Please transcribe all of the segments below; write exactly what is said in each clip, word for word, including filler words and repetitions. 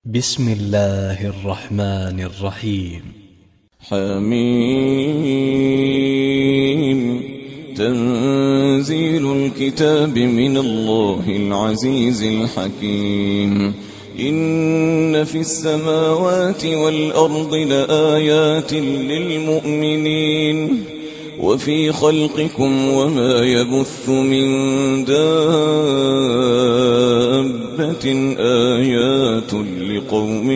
بسم الله الرحمن الرحيم. حميم. تنزيل الكتاب من الله العزيز الحكيم. إن في السماوات والأرض لآيات للمؤمنين وفي خلقكم وما يبث من دابة آيات لقوم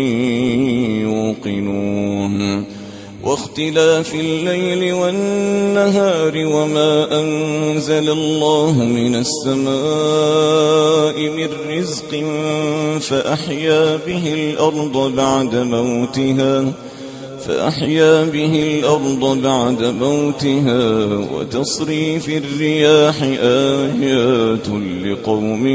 يوقنون. واختلاف الليل والنهار وما أنزل الله من السماء من رزق فأحيا به الأرض بعد موتها فأحيا به الأرض بعد موتها وتصريف الرياح آيات لقوم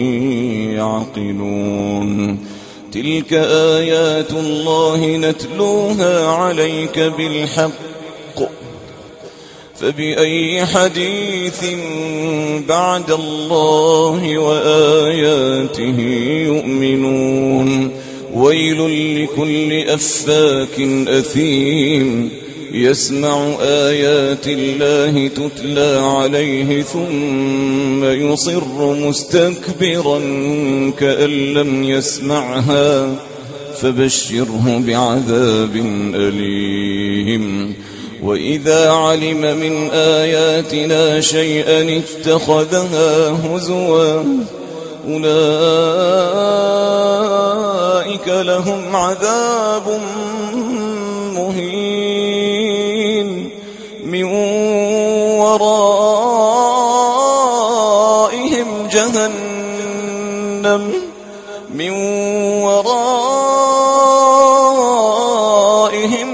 يعقلون. تلك آيات الله نتلوها عليك بالحق فبأي حديث بعد الله وآياته يؤمنون. ويل لكل أفاك أثيم يسمع آيات الله تتلى عليه ثم يصر مستكبرا كأن لم يسمعها فبشره بعذاب أليم. وإذا علم من آياتنا شيئا اتخذها هزوا أولئك لهم عذاب مهين من ورائهم جهنم من ورائهم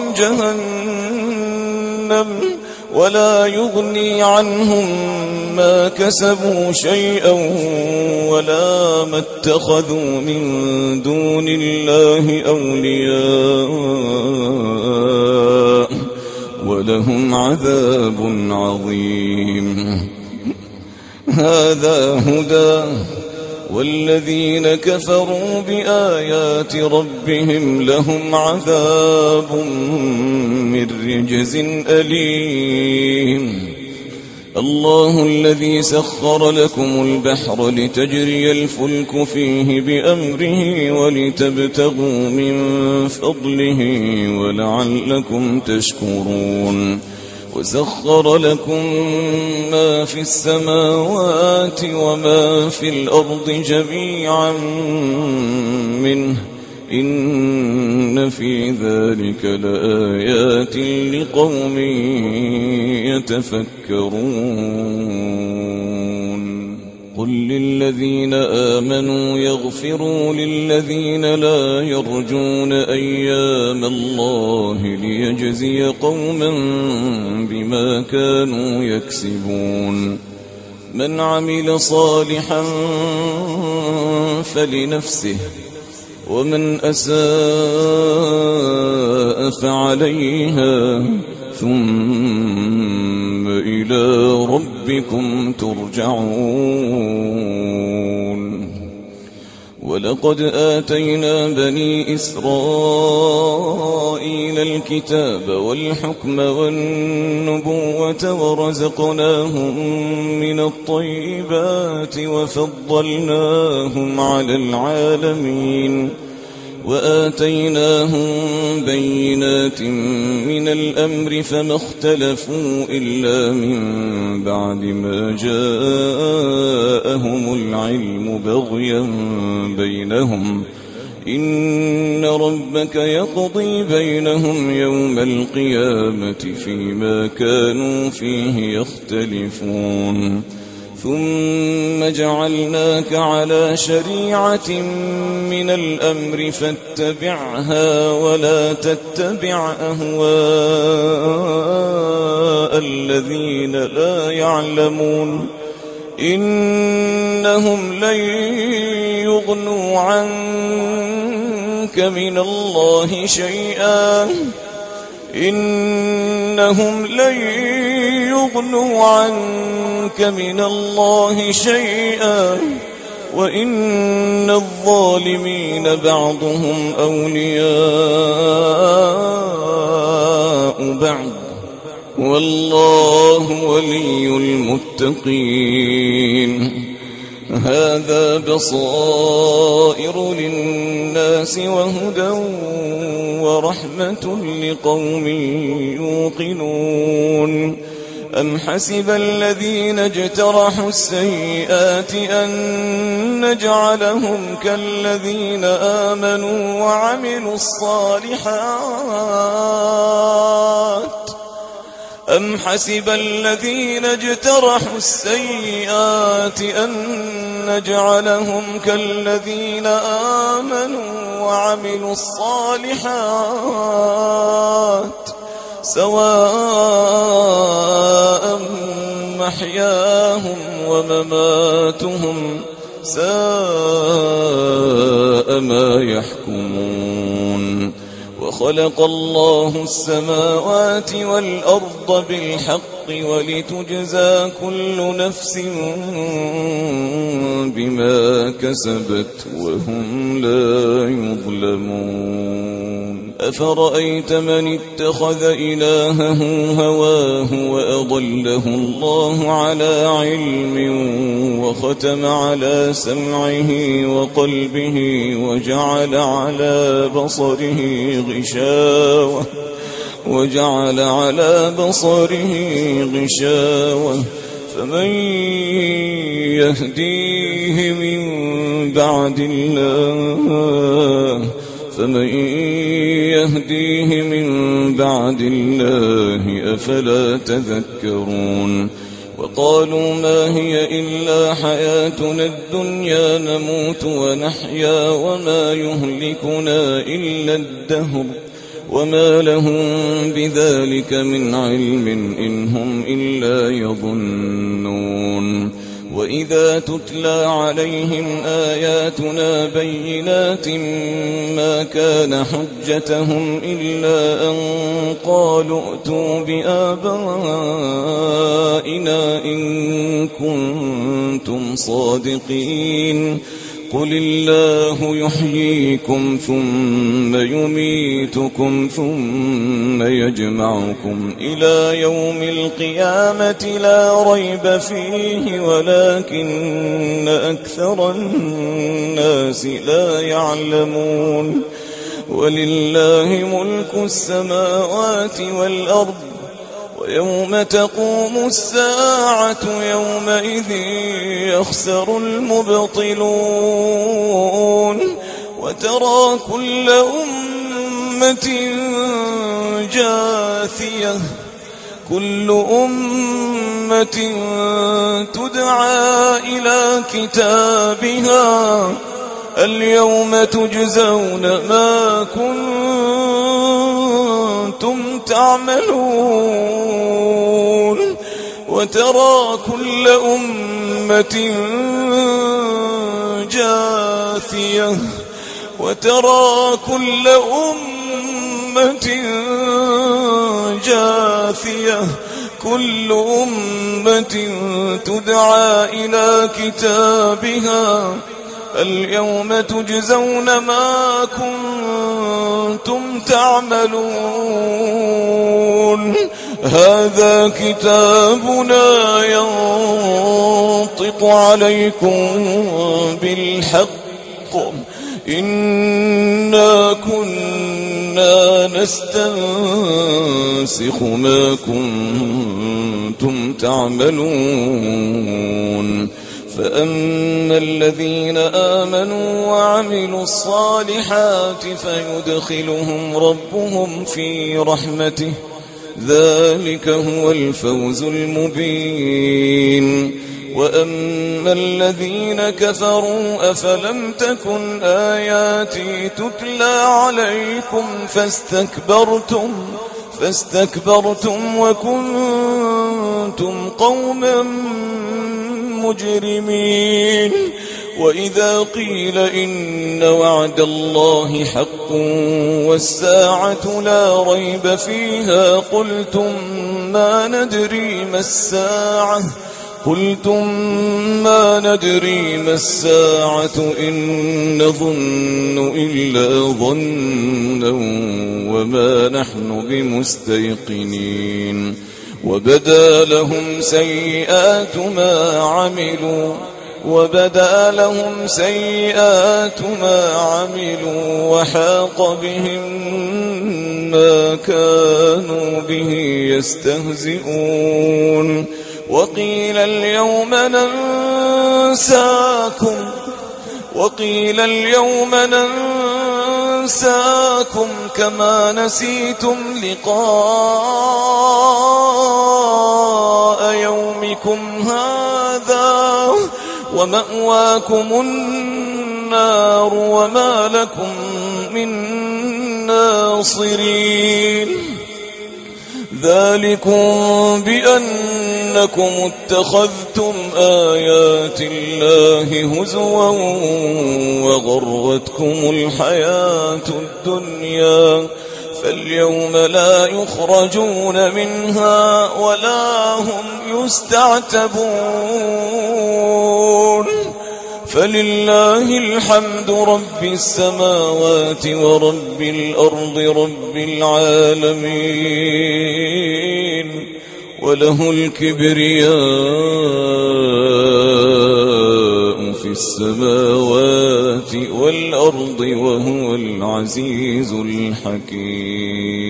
جهنم ولا يغني عنهم ما كسبوا شيئا ولا ما اتخذوا من دون الله أولياء ولهم عذاب عظيم. هذا هدى والذين كفروا بآيات ربهم لهم عذاب من رجز أليم. الله الذي سخر لكم البحر لتجري الفلك فيه بأمره ولتبتغوا من فضله ولعلكم تشكرون. وسخر لكم ما في السماوات وما في الأرض جميعا منه إن في ذلك لآيات لقوم يتفكرون. قل للذين آمنوا يغفروا للذين لا يرجون أيام الله ليجزي قوما بما كانوا يكسبون. من عمل صالحا فلنفسه ومن أساء فعليها ثم إلى ربكم ترجعون. ولقد آتينا بني إسرائيل الكتاب والحكم والنبوة ورزقناهم من الطيبات وفضلناهم على العالمين وآتيناهم بينات من الأمر فما اختلفوا إلا من بعد ما جاءهم العلم بغيا بينهم إن ربك يقضي بينهم يوم القيامة فيما كانوا فيه يختلفون. ثم جعلناك على شريعة من الأمر فاتبعها ولا تتبع أهواء الذين لا يعلمون إنهم لن يغنوا عنك من الله شيئا إنهم لن يغنوا عنك من الله شيئا وإن الظالمين بعضهم أولياء بعض والله ولي المتقين. هذا بصائر للناس وهدى ورحمة لقوم يوقنون. أم حسب الذين اجترحوا السيئات أن نجعلهم كالذين آمنوا وعملوا الصالحات أم حسب الذين اجترحوا السيئات أن نجعلهم كالذين آمنوا وعملوا الصالحات سواء محياهم ومماتهم ساء ما يحكمون. وخلق الله السماوات والأرض بالحق ولتجزى كل نفس بما كسبت وهم لا يظلمون. أفرأيت من اتخذ إلهه هواه وأضله الله على علم وختم على سمعه وقلبه وجعل على بصره غشاوة وجعل على بصره غشاوة فمن يهديه من بعد الله فمن يهديه من بعد الله أفلا تذكرون. وقالوا ما هي إلا حياتنا الدنيا نموت ونحيا وما يهلكنا إلا الدهر وما لهم بذلك من علم إن هم إلا يظنون. وإذا تتلى عليهم آياتنا بينات ما كان حجتهم إلا أن قالوا ائتوا بآبائنا إن كنتم صادقين. قل الله يحييكم ثم يميتكم ثم يجمعكم إلى يوم القيامة لا ريب فيه ولكن أكثر الناس لا يعلمون. ولله ملك السماوات والأرض ويوم تقوم الساعة يومئذ يخسر المبطلون. وترى كل أمة جاثية كل أمة تدعى إلى كتابها اليوم تجزون ما كنتم تعملون. وترى كل أمة جاثية وترى كل أمة جاثية كل أمة تدعى إلى كتابها اليوم تجزون ما كنتم تعملون. هذا كتابنا ينطق عليكم بالحق إنا كنا نستنسخ ما كنتم تعملون. فأما الذين آمنوا وعملوا الصالحات فيدخلهم ربهم في رحمته ذلك هو الفوز المبين. وأما الذين كفروا أفلم تكن آياتي تتلى عليكم فاستكبرتم فاستكبرتم وكنتم قوما مجرمين. وإذا قيل إن وعد الله حق والساعة لا ريب فيها قلتم ما ندري ما الساعة قلتم ما ندري ما الساعة إن نظن إلا ظنا وما نحن بمستيقنين وبدا لهم سيئات ما عملوا وبدا لهم سيئات ما عملوا وحاق بهم ما كانوا به يستهزئون وقيل اليوم ننساكم وقيل اليوم ننساكم كما نسيتم لقاء يومكم هذا ومأواكم النار وما لكم من ناصرين ذلكم بأنكم اتخذتم آيات الله هزوا وغرتكم الحياة الدنيا فاليوم لا يخرجون منها ولا هم يستعتبون فلله الحمد رب السماوات ورب الأرض رب العالمين وله الكبرياء في السماوات والأرض وهو العزيز الحكيم.